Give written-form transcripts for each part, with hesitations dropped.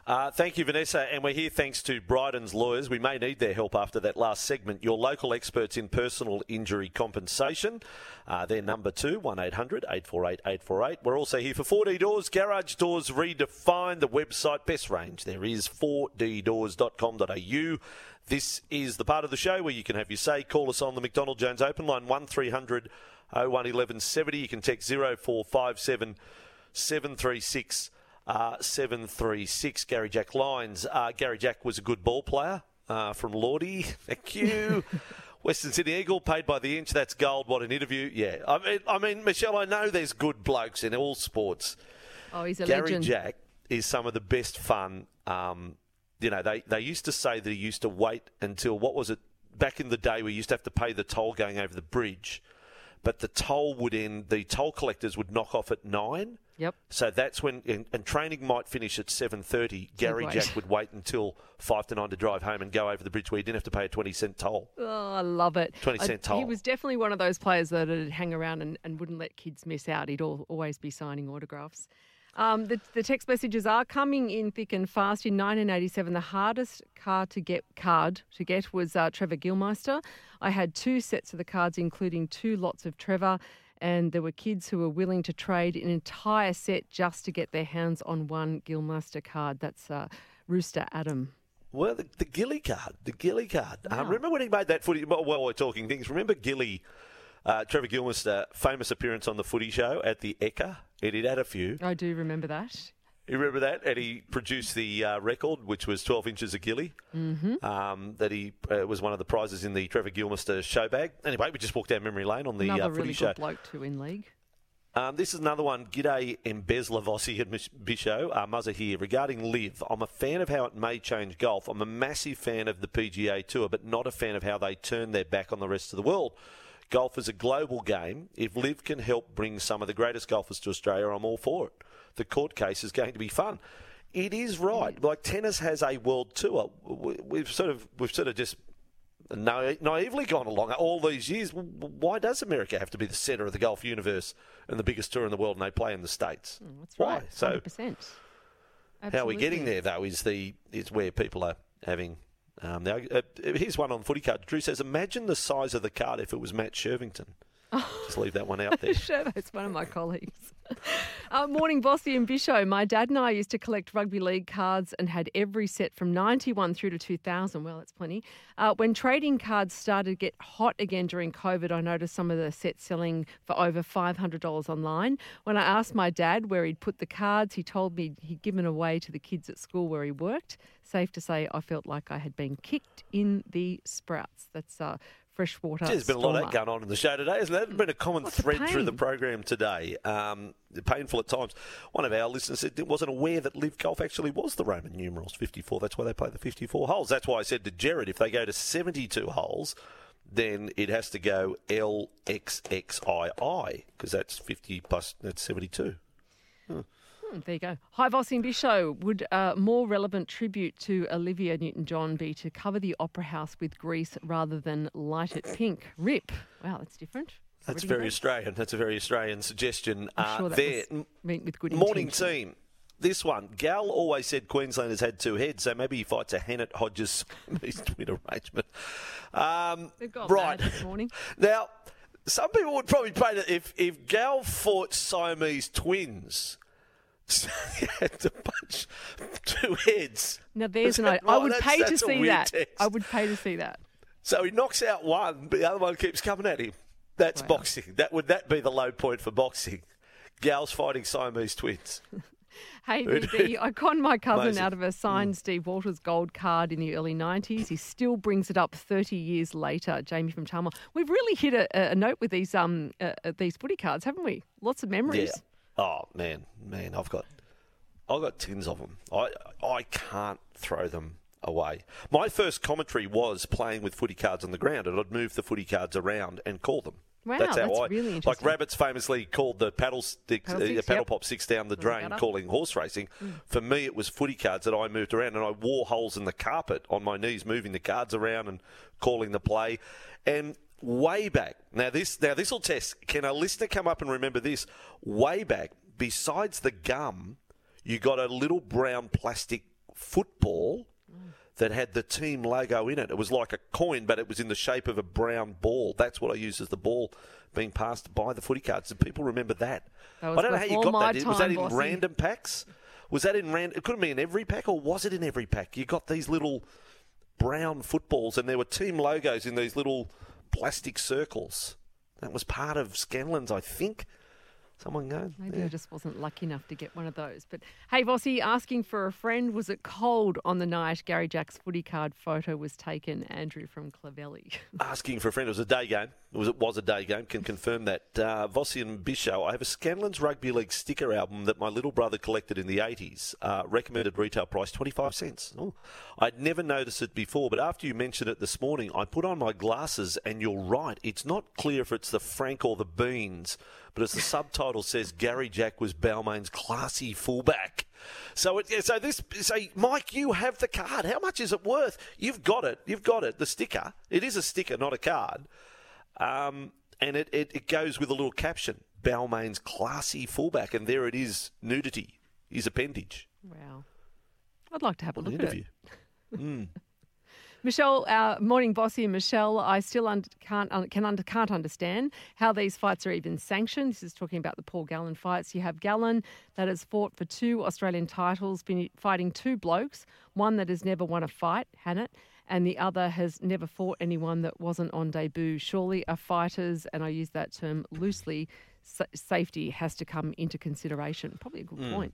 Thank you, Vanessa. And we're here thanks to Bryden's Lawyers. We may need their help after that last segment. Your local experts in personal injury compensation. They're number 2, 1-800-848-848. We're also here for 4D Doors. Garage Doors Redefined. The website, best range there is 4ddoors.com.au. This is the part of the show where you can have your say. Call us on the McDonald Jones Open Line, 1300 01 1170. You can text 0457 736 736. Gary Jack Lines. Gary Jack was a good ball player from Lordy. Thank you. Western Sydney Eagle, paid by the inch. That's gold. What an interview. Yeah. I mean, Michelle, I know there's good blokes in all sports. Oh, he's a Gary legend. Jack is some of the best fun. They used to say that he used to wait until, what was it, back in the day we used to have to pay the toll going over the bridge, but the toll would end, the toll collectors would knock off at 9. Yep. So that's when, and training might finish at 7:30. Gary Jack would wait until 5 to 9 to drive home and go over the bridge where he didn't have to pay a 20-cent toll. Oh, I love it. 20-cent toll. He was definitely one of those players that would hang around and wouldn't let kids miss out. He'd always be signing autographs. The text messages are coming in thick and fast. In 1987, the hardest card to get was Trevor Gilmeister. I had 2 sets of the cards, including 2 lots of Trevor, and there were kids who were willing to trade an entire set just to get their hands on one Gilmeister card. That's Rooster Adam. Well, the Gilly card. Wow. Remember when he made that footy? Well, we're talking things. Remember Gilly, Trevor Gilmeister, famous appearance on the footy show at the Ekka? He'd had a few. I do remember that. You remember that? And he produced the record, which was 12 inches of Gilly. Mm-hmm. That he was one of the prizes in the Trevor Gilmeister show bag. Anyway, we just walked down memory lane on the another footy really show. good bloke too in league. This is another one. G'day, Embezzler Vossi and Bisho. Muzza here. Regarding Liv, I'm a fan of how it may change golf. I'm a massive fan of the PGA Tour, but not a fan of how they turn their back on the rest of the world. Golf is a global game. If Liv can help bring some of the greatest golfers to Australia, I'm all for it. The court case is going to be fun. It is right. Like tennis has a world tour. We've sort of just naively gone along all these years. Why does America have to be the centre of the golf universe and the biggest tour in the world, and they play in the States? That's right. Why? So 100%. how we're getting there, though, is where people are having. Now, here's one on the footy card. Drew says, imagine the size of the card if it was Matt Shervington. Just leave that one out there. Shervo's one of my colleagues. Morning, Bossy and Bisho. My dad and I used to collect rugby league cards and had every set from 91 through to 2000. Well, that's plenty. When trading cards started to get hot again during COVID, I noticed some of the sets selling for over $500 online. When I asked my dad where he'd put the cards, he told me he'd given away to the kids at school where he worked. Safe to say, I felt like I had been kicked in the sprouts. That's freshwater. There's been a lot of that going on in the show today, isn't there? There's been a common thread through the program today. Painful at times. One of our listeners said wasn't aware that Live Golf actually was the Roman numerals 54. That's why they play the 54 holes. That's why I said to Jared, if they go to 72 holes, then it has to go LXXII, because that's 50 plus, that's 72. There you go. Hi, Vossi and Bisho. Would a more relevant tribute to Olivia Newton-John be to cover the Opera House with grease rather than light it pink? Rip. Wow, that's different. That's very Australian. That's a very Australian suggestion. I'm sure that was with good Morning intention. team. This one. Gal always said Queenslanders had 2 heads, so maybe he fights a Hannett Hodges twin arrangement. They've got right. mad this morning. Now, some people would probably pay that if Gal fought Siamese twins. So he had to punch 2 heads. Now, there's an idea. I would pay to see that. I would pay to see that. So he knocks out one, but the other one keeps coming at him. That's boxing. Would that be the low point for boxing? Gals fighting Siamese twins. Hey, BB, I conned my cousin Amazing. out of a signed Steve Walters gold card in the early 90s. He still brings it up 30 years later. Jamie from Chalmers. We've really hit a note with these footy cards, haven't we? Lots of memories. Yeah. Oh man, I've got tins of them. I can't throw them away. My first commentary was playing with footy cards on the ground, and I'd move the footy cards around and call them. Wow, that's really interesting. Like Rabbits famously called the paddle pop sticks down the drain, calling horse racing. For me, it was footy cards that I moved around, and I wore holes in the carpet on my knees, moving the cards around and calling the play. And way back, now this will test. Can a listener come up and remember this? Way back, besides the gum, you got a little brown plastic football that had the team logo in it. It was like a coin, but it was in the shape of a brown ball. That's what I used as the ball being passed by the footy cards. Do people remember that? That I don't know how you got that. Was that in Bossy. random packs? Was that in random? It couldn't be in every pack, or was it in every pack? You got these little brown footballs, and there were team logos in these little plastic circles. That was part of Scanlon's, I think. Someone go. Maybe I just wasn't lucky enough to get one of those. But hey, Vossi, asking for a friend. Was it cold on the night Gary Jack's footy card photo was taken? Andrew from Clavelli. Asking for a friend. It was a day game. It was a day game. Can confirm that. Vossi and Bisho, I have a Scanlon's Rugby League sticker album that my little brother collected in the 80s. Recommended retail price 25 cents. Oh, I'd never noticed it before, but after you mentioned it this morning, I put on my glasses, and you're right. It's not clear if it's the Frank or the Beans, but as the subtitle says, Gary Jack was Balmain's classy fullback. So Mike, you have the card. How much is it worth? You've got it. The sticker. It is a sticker, not a card. And it goes with a little caption, Balmain's classy fullback, and there it is, nudity, his appendage. Wow. I'd like to have a look interview. at it. Michelle, morning, Bossy and Michelle. I still can't understand how these fights are even sanctioned. This is talking about the Paul Gallen fights. You have Gallen that has fought for 2 Australian titles, been fighting 2 blokes, one that has never won a fight, Hannett, and the other has never fought anyone that wasn't on debut. Surely a fighter's, and I use that term loosely, safety has to come into consideration. Probably a good point.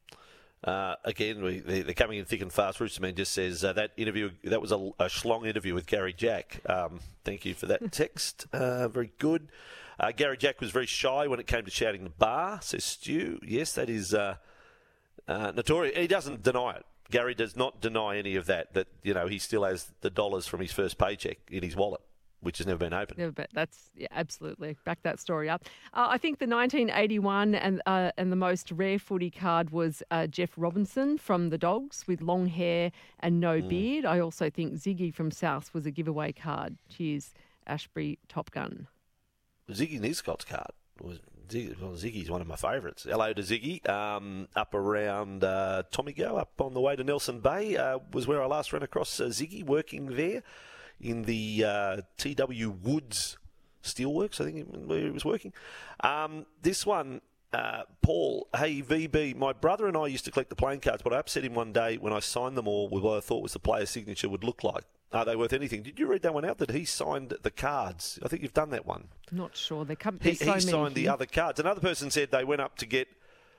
Again, they're coming in thick and fast. Roosterman just says that was a schlong interview with Gary Jack. Thank you for that text. Very good. Gary Jack was very shy when it came to shouting the bar, says Stu. Yes, that is notorious. He doesn't deny it. Gary does not deny any of that he still has the dollars from his first paycheck in his wallet, which has never been opened. That's absolutely. Back that story up. I think the 1981 and the most rare footy card was Jeff Robinson from the Dogs with long hair and no beard. I also think Ziggy from South was a giveaway card. Cheers, Ashbury Top Gun. Ziggy Niscott's card was Ziggy's one of my favourites. Hello to Ziggy. Up around Tomigo, up on the way to Nelson Bay, was where I last ran across Ziggy working there in the TW Woods Steelworks, I think where he was working. This one, Paul, hey VB, my brother and I used to collect the playing cards, but I upset him one day when I signed them all with what I thought was the player's signature would look like. Are they worth anything? Did you read that one out, that he signed the cards? I think you've done that one. Not sure. He signed the other cards. Another person said they went up to get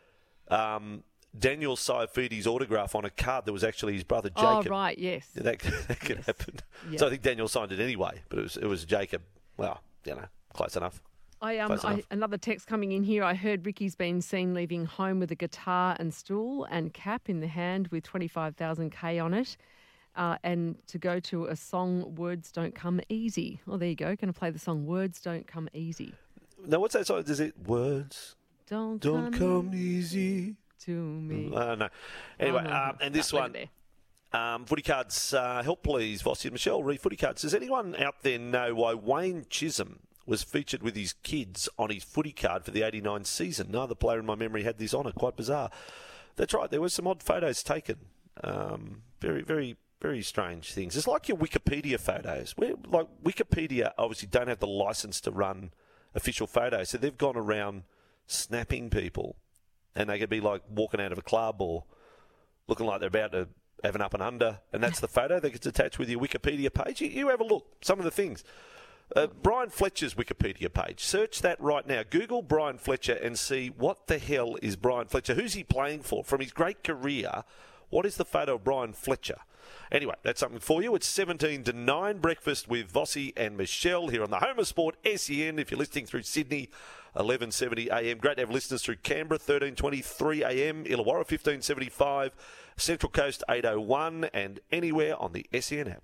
Daniel Saifidi's autograph on a card that was actually his brother Jacob. Oh, right, yes. That could happen. Yep. So I think Daniel signed it anyway, but it was Jacob. Well, close enough. Another text coming in here. I heard Ricky's been seen leaving home with a guitar and stool and cap in the hand with 25,000 K on it. And to go to a song, Words Don't Come Easy. Well, there you go. Going to play the song Words Don't Come Easy. Now, what's that song? Is it Words Don't come easy to me? No. Anyway, and this one, footy cards, help please, Vossi and Michelle, read footy cards. Does anyone out there know why Wayne Chisholm was featured with his kids on his footy card for the 89 season? No other player in my memory had this on it. Quite bizarre. That's right. There were some odd photos taken. Very, very, very strange things. It's like your Wikipedia photos. Wikipedia obviously don't have the license to run official photos, so they've gone around snapping people, and they could be like walking out of a club or looking like they're about to have an up and under, and that's the photo that gets attached with your Wikipedia page. You have a look. Some of the things. Brian Fletcher's Wikipedia page. Search that right now. Google Brian Fletcher and see what the hell is Brian Fletcher. Who's he playing for? From his great career, what is the photo of Brian Fletcher? Anyway, that's something for you. It's 17 to 9, breakfast with Vossi and Michelle here on the Home of Sport, SEN. If you're listening through Sydney, 1170 AM. Great to have listeners through Canberra, 1323 AM, Illawarra, 1575, Central Coast, 801, and anywhere on the SEN app.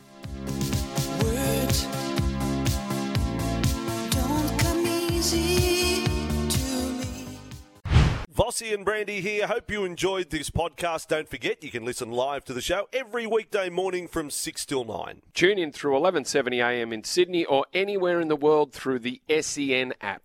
Words don't come easy to me. Vossi and Brandy here. Hope you enjoyed this podcast. Don't forget, you can listen live to the show every weekday morning from 6 till 9. Tune in through 1170 AM in Sydney or anywhere in the world through the SEN app.